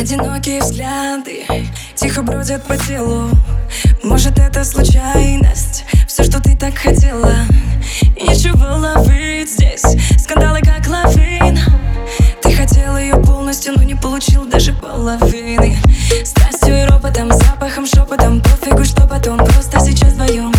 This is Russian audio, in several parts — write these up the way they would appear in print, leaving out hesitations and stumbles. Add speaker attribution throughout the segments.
Speaker 1: Одинокие взгляды тихо бродят по телу. Может, это случайность, все, что ты так хотела. И ничего ловить здесь, скандалы как лавина. Ты хотела ее полностью, но не получил даже половины. Страстью и ропотом, запахом, шепотом, пофигу, что потом, просто сейчас вдвоем.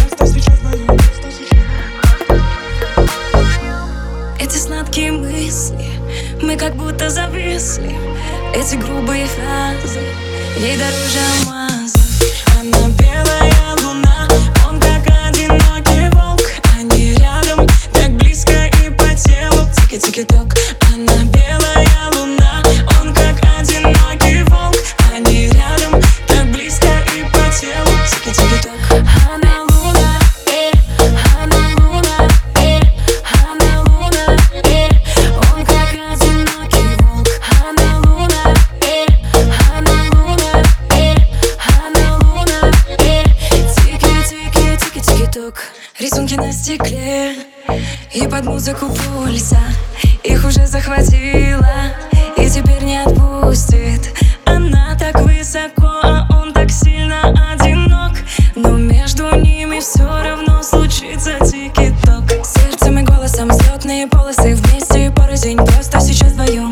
Speaker 1: Эти сладкие мысли, мы как будто зависли. Эти грубые фразы, ей дороже алмазов. Она белая луна, он как одинокий волк. Они рядом, так близко и по телу. Тики-тики-ток. Она белая луна, он как одинокий волк. Они рядом, так близко и по телу. Тики-тики-ток. Она луна, она луна, она луна, он как одинокий волк. Она луна, она луна, она луна, тики-тики-тики-тики-ток. Рисунки на стекле и под музыку пульса. Их уже захватила и теперь не отпустит. Она так высоко, а он так сильно одинок. Но между ними все равно случится тики-ток. Сердцем и голосом взлетные полосы вместе и порознь, просто сейчас вдвоем.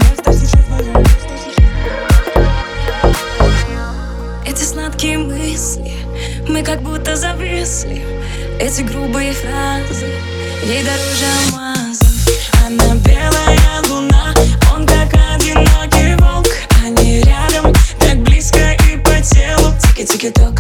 Speaker 1: Эти сладкие мысли, мы как будто зависли. Эти грубые фразы, ей дороже алмазов. Она белая луна, он как одинокий волк. Они рядом, так близко и по телу. Тики-тики-ток.